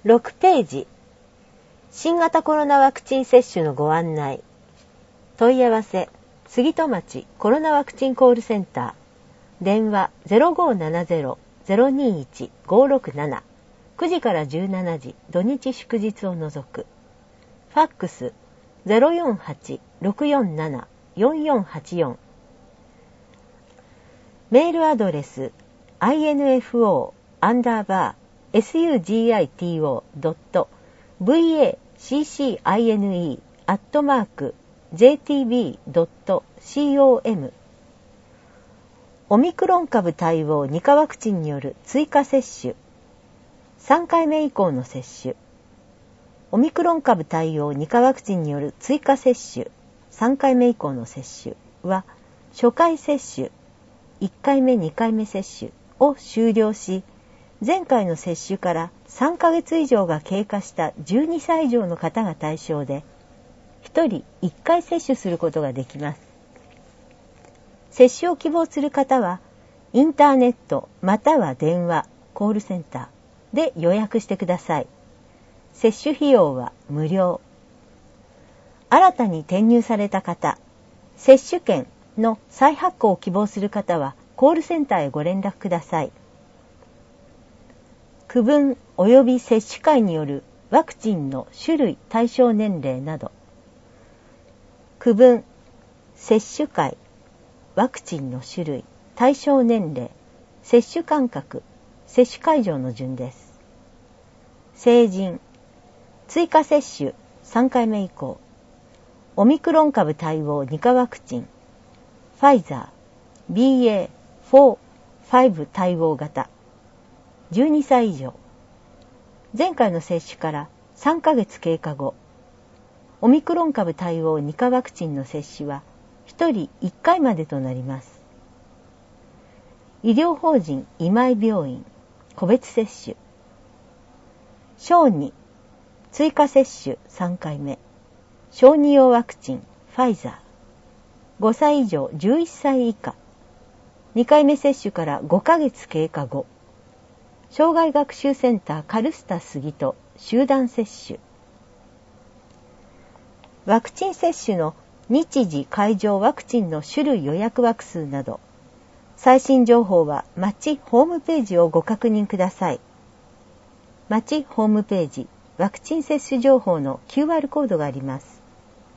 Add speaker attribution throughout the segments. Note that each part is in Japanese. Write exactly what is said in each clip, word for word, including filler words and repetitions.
Speaker 1: ろくページ、新型コロナワクチン接種のご案内。問い合わせ、杉戸町コロナワクチンコールセンター。電話 ゼロごーななゼロ ゼロにいち ごろくなな。くじからじゅうしちじ、土日祝日を除く。ファックス ゼロよんはち ろくよんなな よんよんはちよん。メールアドレス アイエヌエフオー アンダーバー エスユージーアイティーオー ドット ブイエーシーシーアイエヌイー アットマーク ジェーティービー ドット コム。オミクロン株対応に価ワクチンによる追加接種。さんかいめ以降の接種。オミクロン株対応に価ワクチンによる追加接種。さんかいめ以降の接種は初回接種、いっかいめにかいめ接種を終了し、前回の接種からさんかげつ以上が経過したじゅうにさい以上の方が対象で、ひとりいっかい接種することができます。接種を希望する方は、インターネットまたは電話、コールセンターで予約してください。接種費用は無料。新たに転入された方、接種券の再発行を希望する方は、コールセンターへご連絡ください。区分及び接種会によるワクチンの種類、対象年齢など。区分、接種会、ワクチンの種類、対象年齢、接種間隔、接種会場の順です。成人、追加接種さんかいめ以降、オミクロン株対応に価ワクチン、ファイザー、ビーエーフォー、ファイブ 対応型、じゅうにさい以上。前回の接種からさんかげつ経過後、オミクロン株対応に価ワクチンの接種はひとりいっかいまでとなります。医療法人今井病院、個別接種。小児、追加接種さんかいめ。小児用ワクチン、ファイザー。ごさい以上じゅういっさい以下。にかいめ接種からごかげつ経過後。障害学習センターカルスタ杉戸集団接種。ワクチン接種の日時会場ワクチンの種類予約枠数など、最新情報は町ホームページをご確認ください。町ホームページワクチン接種情報の キューアール コードがあります。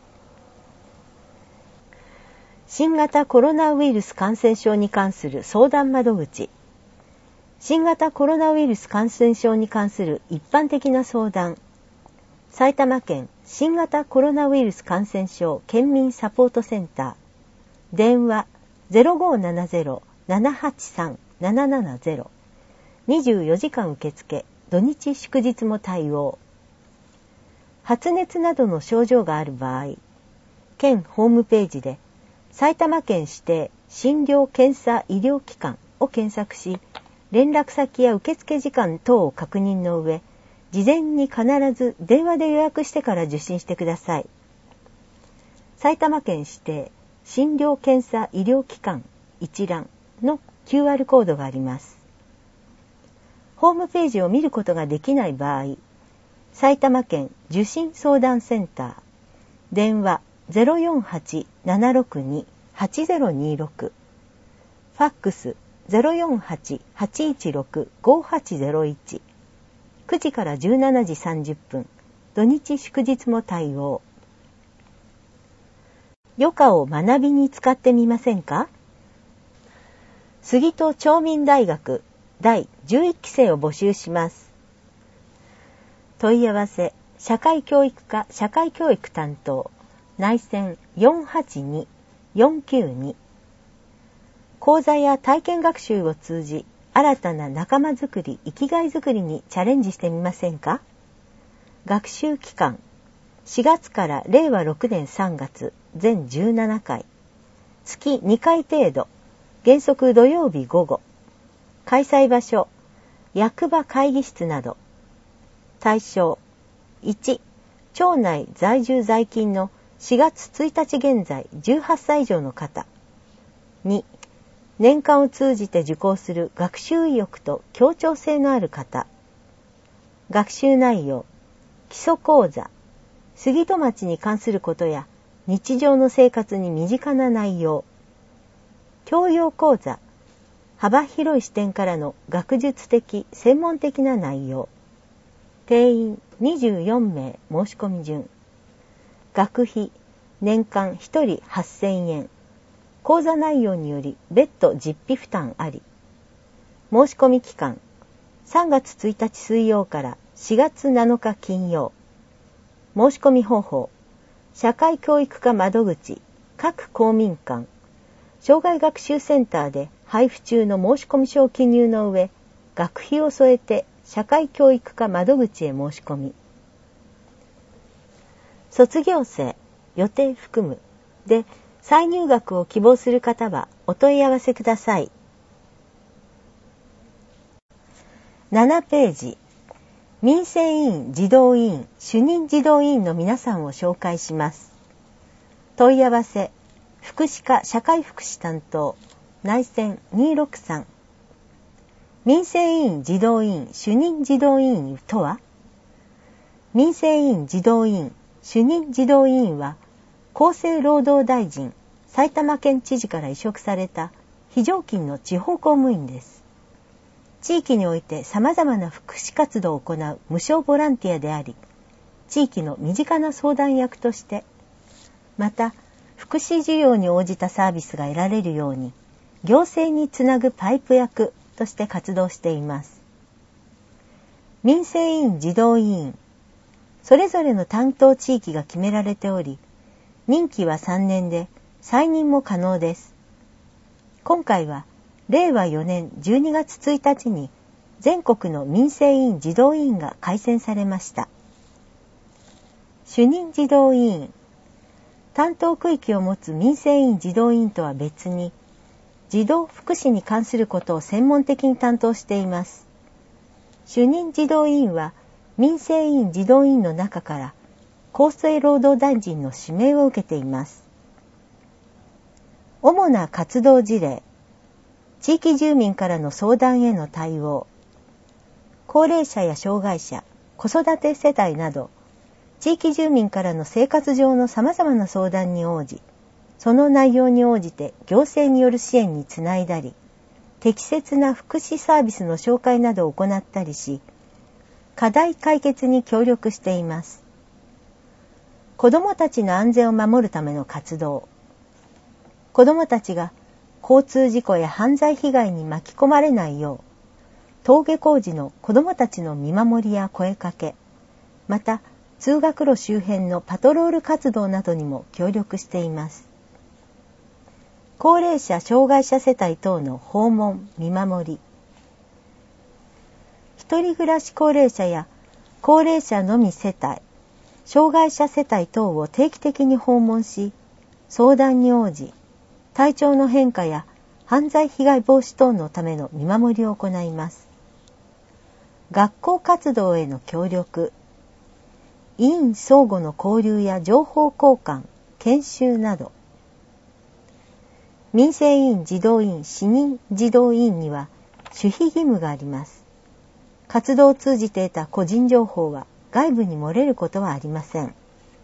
Speaker 1: 新型コロナウイルス感染症に関する相談窓口。新型コロナウイルス感染症に関する一般的な相談。埼玉県新型コロナウイルス感染症県民サポートセンター。電話 ゼロごーななゼロ ななはちさん ななななゼロ。にじゅうよじかん受付、土日祝日も対応。発熱などの症状がある場合、県ホームページで埼玉県指定診療検査医療機関を検索し、連絡先や受付時間等を確認の上、事前に必ず電話で予約してから受診してください。埼玉県指定診療検査医療機関一覧の キューアール コードがあります。ホームページを見ることができない場合、埼玉県受診相談センター、電話 ゼロよんはち ななろくに はちゼロにろく、ファックス ゼロよんはち はちいちろく ごはちゼロいち、くじからじゅうしちじさんじゅっぷん、土日祝日も対応。余暇を学びに使ってみませんか？杉戸町民大学だいじゅういっきせいを募集します。問い合わせ、社会教育課社会教育担当、内線 よんはちに よんきゅうに。講座や体験学習を通じ、新たな仲間づくり、生きがいづくりにチャレンジしてみませんか？学習期間、しがつかられいわろくねんさんがつ、全じゅうななかい。月にかい程度、原則土曜日午後。開催場所、役場会議室など。対象、いち、町内在住在勤のしがつついたち現在じゅうはっさい以上の方。に、年間を通じて受講する学習意欲と協調性のある方。 学習内容、基礎講座、杉戸町に関することや日常の生活に身近な内容、教養講座、幅広い視点からの学術的、専門的な内容、定員にじゅうよんめい申し込み順、学費、年間ひとりはっせんえん、講座内容により別途実費負担あり、申し込み期間、さんがつついたち水曜からしがつなのか金曜。申し込み方法、社会教育課窓口、各公民館、障害学習センターで配布中の申し込み書を記入の上、学費を添えて社会教育課窓口へ申し込み。卒業生、予定含むで再入学を希望する方はお問い合わせください。ななページ、民生委員児童委員主任児童委員の皆さんを紹介します。問い合わせ、福祉課社会福祉担当、内線にろくさん。民生委員児童委員主任児童委員とは、民生委員児童委員主任児童委員は厚生労働大臣、埼玉県知事から委嘱された非常勤の地方公務員です。地域において様々な福祉活動を行う無償ボランティアであり、地域の身近な相談役として、また福祉需要に応じたサービスが得られるように、行政につなぐパイプ役として活動しています。民生委員児童委員、それぞれの担当地域が決められており、任期はさんねんで再任も可能です。今回はれいわよねんじゅうにがつついたちに全国の民生委員児童委員が改選されました。主任児童委員、担当区域を持つ民生委員児童委員とは別に、児童福祉に関することを専門的に担当しています。主任児童委員は民生委員児童委員の中から厚生労働大臣の指名を受けています。主な活動事例、地域住民からの相談への対応、高齢者や障害者、子育て世帯など、地域住民からの生活上の様々な相談に応じ、その内容に応じて行政による支援につないだり、適切な福祉サービスの紹介などを行ったりし、課題解決に協力しています。子どもたちの安全を守るための活動、子どもたちが交通事故や犯罪被害に巻き込まれないよう、登下校時の子どもたちの見守りや声かけ、また通学路周辺のパトロール活動などにも協力しています。高齢者・障害者世帯等の訪問・見守り、一人暮らし高齢者や高齢者のみ世帯、障害者世帯等を定期的に訪問し、相談に応じ、体調の変化や犯罪被害防止等のための見守りを行います。学校活動への協力、委員相互の交流や情報交換、研修など。民生委員児童委員主任児童委員には守秘義務があります。活動を通じて得た個人情報は外部に漏れることはありません。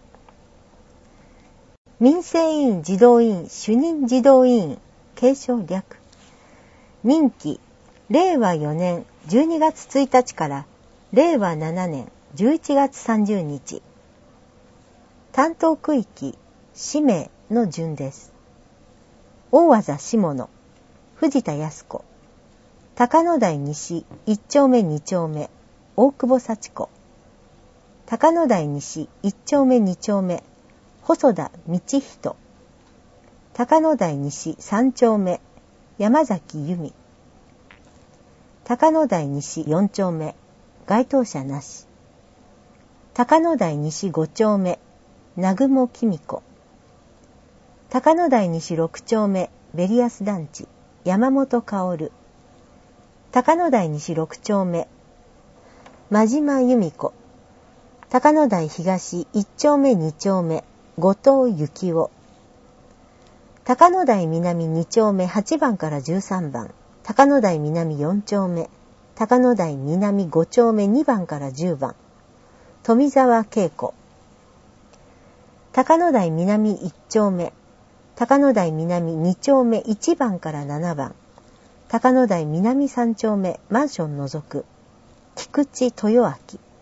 Speaker 1: 民生委員児童委員主任児童委員継承略、任期れいわよねんじゅうにがつついたちかられいわななねんじゅういちがつさんじゅうにち。担当区域氏名の順です。大字下野、藤田康子、高野台西いっちょうめにちょうめ、大久保幸子、高野台西いっちょうめにちょうめ、細田道人、高野台西さんちょうめ、山崎由美、高野台西よんちょうめ、該当者なし、高野台西ごちょうめ、南雲紀美子、高野台西ろくちょうめ、ベリアス団地、山本薫、高野台西ろくちょうめ、真島由美子、高野台東いっちょうめにちょうめ、後藤幸男、高野台南にちょうめはちばんからじゅうさんばん、高野台南よんちょうめ、 高野台南ご丁目にばんからじゅうばん、富澤恵子。高野台南いち丁目、高野台南に丁目いちばんからななばん、高野台南さん丁目マンション除く、菊池豊明。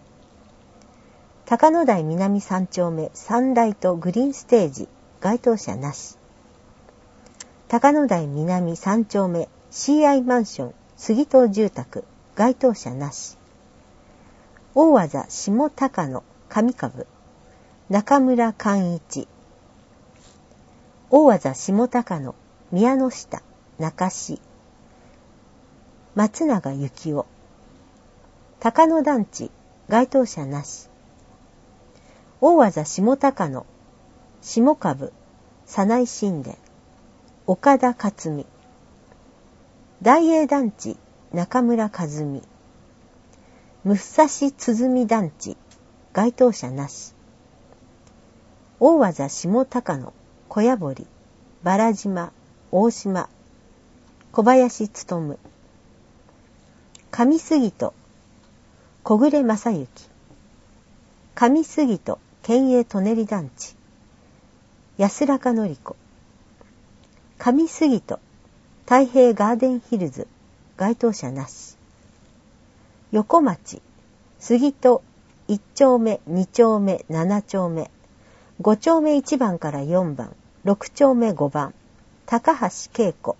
Speaker 1: 高野台南さん丁目サンライトグリーンステージ、該当者なし。高野台南さん丁目 シーアイ マンション杉東住宅、該当者なし。大和座下高野上株、中村寛一。大和座下高野宮の下中市、松永幸夫。高野団地、該当者なし。大和座下高野下株早苗神殿、岡田克美。大栄団地中村和美。武蔵鼓団地、該当者なし。大和座下高野小屋堀原島大島小林勉。上杉戸小暮正幸。上杉戸県営舎人団地安らかのり子。上杉戸太平ガーデンヒルズ、該当者なし。横町杉戸いち丁目に丁目なな丁目ご丁目いちばんからよんばん、ろく丁目ごばん、高橋恵子。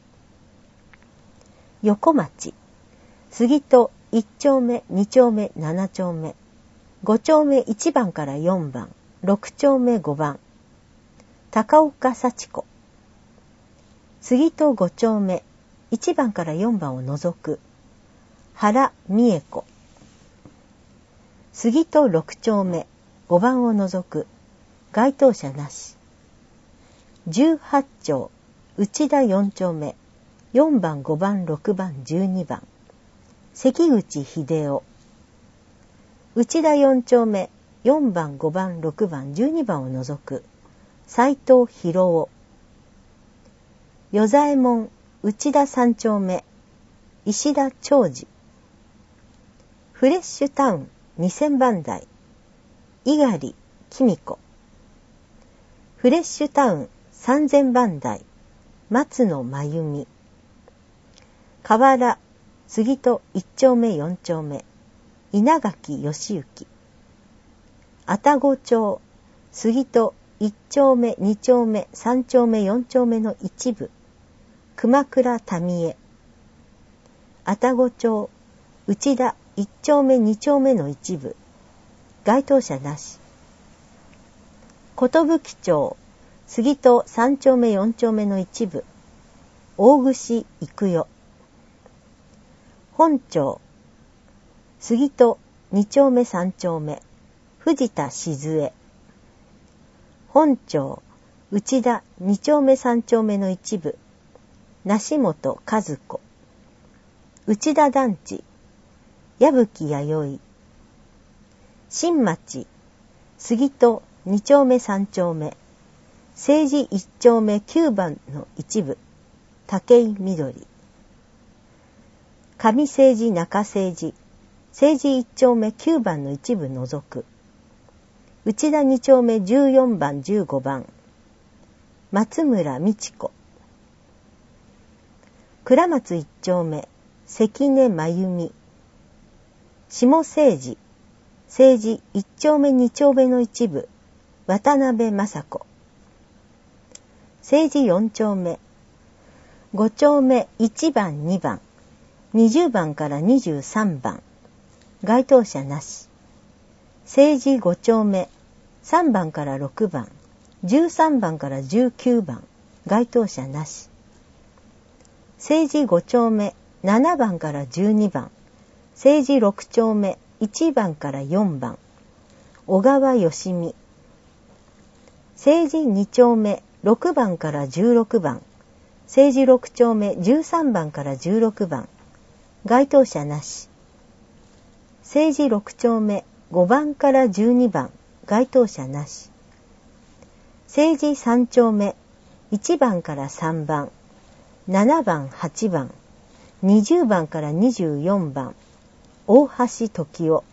Speaker 1: 横町杉戸いち丁目に丁目なな丁目ご丁目いちばんからよんばん、ろく丁目ごばん、高岡幸子。杉戸ご丁目いちばんからよんばんを除く原美恵子。杉戸ろく丁目ごばんを除く該当者なし。じゅうはち丁内田よん丁目よんばんごばんろくばんじゅうにばん、関口秀夫。内田よん丁目よんばんごばんろくばんじゅうにばんを除く斉藤博夫。与左衛門内田さん丁目石田長治。フレッシュタウンにせんばん台猪狩紀美子。フレッシュタウンさんぜんばん台松野真由美。河原杉戸いち丁目よん丁目稲垣義行。愛宕町杉戸いち丁目に丁目さん丁目よん丁目の一部熊倉民江。愛宕町内田いち丁目に丁目の一部、該当者なし。寿町杉戸さん丁目よん丁目の一部大串育代。本町杉戸に丁目さん丁目藤田静江。本町内田に丁目さん丁目の一部梨本和子。内田団地矢吹弥生。新町杉戸に丁目さん丁目政治いち丁目きゅうばんの一部武井みどり。上政治中政治政治いち丁目きゅうばんの一部除く内田に丁目じゅうよんばんじゅうごばん松村美智子。倉松いち丁目関根真由美。下政治政治いち丁目に丁目の一部渡辺雅子。政治よん丁目ご丁目いちばんにばんにじゅうばんからにじゅうさんばん、該当者なし。政治ご丁目さんばんからろくばんじゅうさんばんからじゅうきゅうばん、該当者なし。政治ご丁目ななばんからじゅうにばん政治ろく丁目いちばんからよんばん小川義美。政治に丁目ろくばんからじゅうろくばん政治ろく丁目じゅうさんばんからじゅうろくばん、該当者なし。政治ろく丁目ごばんからじゅうにばん、該当者なし。政治さん丁目いちばんからさんばんななばんはちばんにじゅうばんからにじゅうよんばん、 大橋時夫。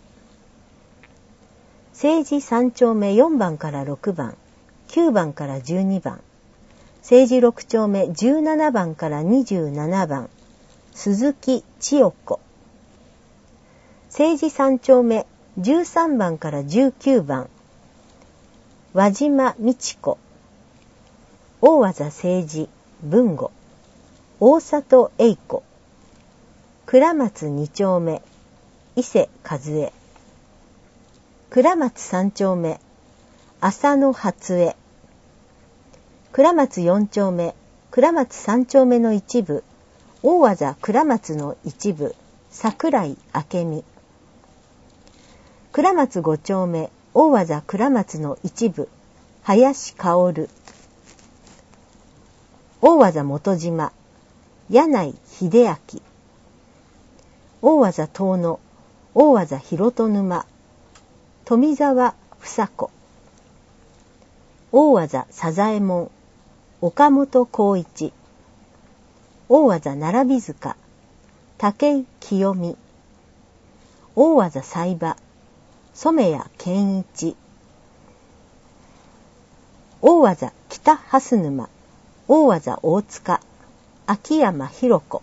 Speaker 1: 政治三丁目よんばんからろくばん、きゅうばんからじゅうにばん、政治ろく丁目じゅうななばんからにじゅうななばん、鈴木千代子。政治三丁目じゅうさんばんからじゅうきゅうばん、輪島美智子。大技政治文吾、大里栄子。倉松に丁目伊勢和恵。倉松三丁目浅野初江。倉松四丁目倉松三丁目の一部、大技倉松の一部、桜井明美。倉松五丁目大技倉松の一部、林薫。大技元島柳井秀明。大技遠野大技広戸沼、富澤房子。大技佐左衛門岡本浩一。大技並び塚武井清美。大技裁場染谷健一。大技北蓮沼大技大塚秋山弘子。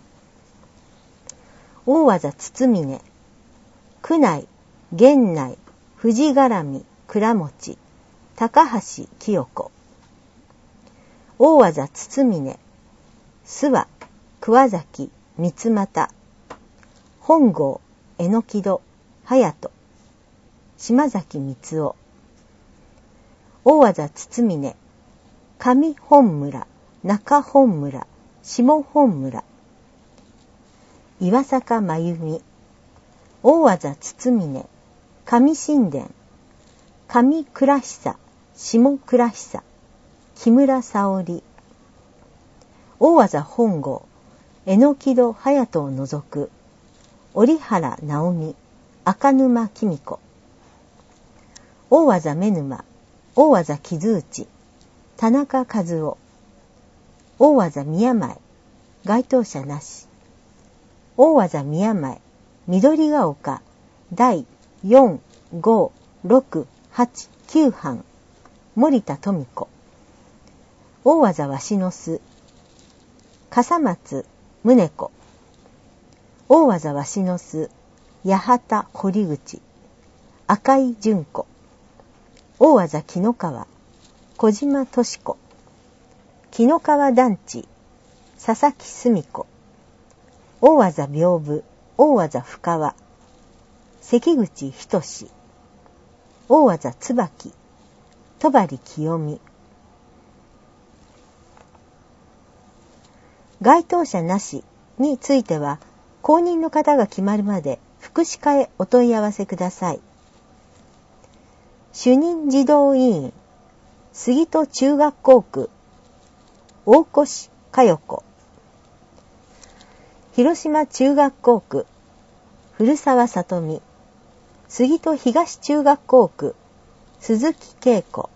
Speaker 1: 大技筒峰宮内源内藤絡み倉持高橋清子。大技筒峰諏訪桑崎三俣本郷榎木戸隼人島崎光雄。大技筒峰上本村中本村下本村岩坂真由美。大技筒峰上神殿上倉久下倉久木村沙織。大技本郷榎木戸隼人を除く折原直美赤沼紀美子。大技目沼大技傷内田中和夫。大技宮前該当者なし。大技宮前緑が丘だいよん、ご、ろく、はち、きゅう班森田富子。大技鷲の巣笠松宗子。大技鷲の巣八幡堀口赤井純子。大技紀の川小島敏子。紀の川団地佐々木澄子。大技屏風大技深川関口仁。大技椿戸張清美。該当者なしについては後任の方が決まるまで福祉課へお問い合わせください。主任児童委員杉戸中学校区大越佳代子。広島中学校区古澤さとみ。杉戸東中学校区鈴木恵子。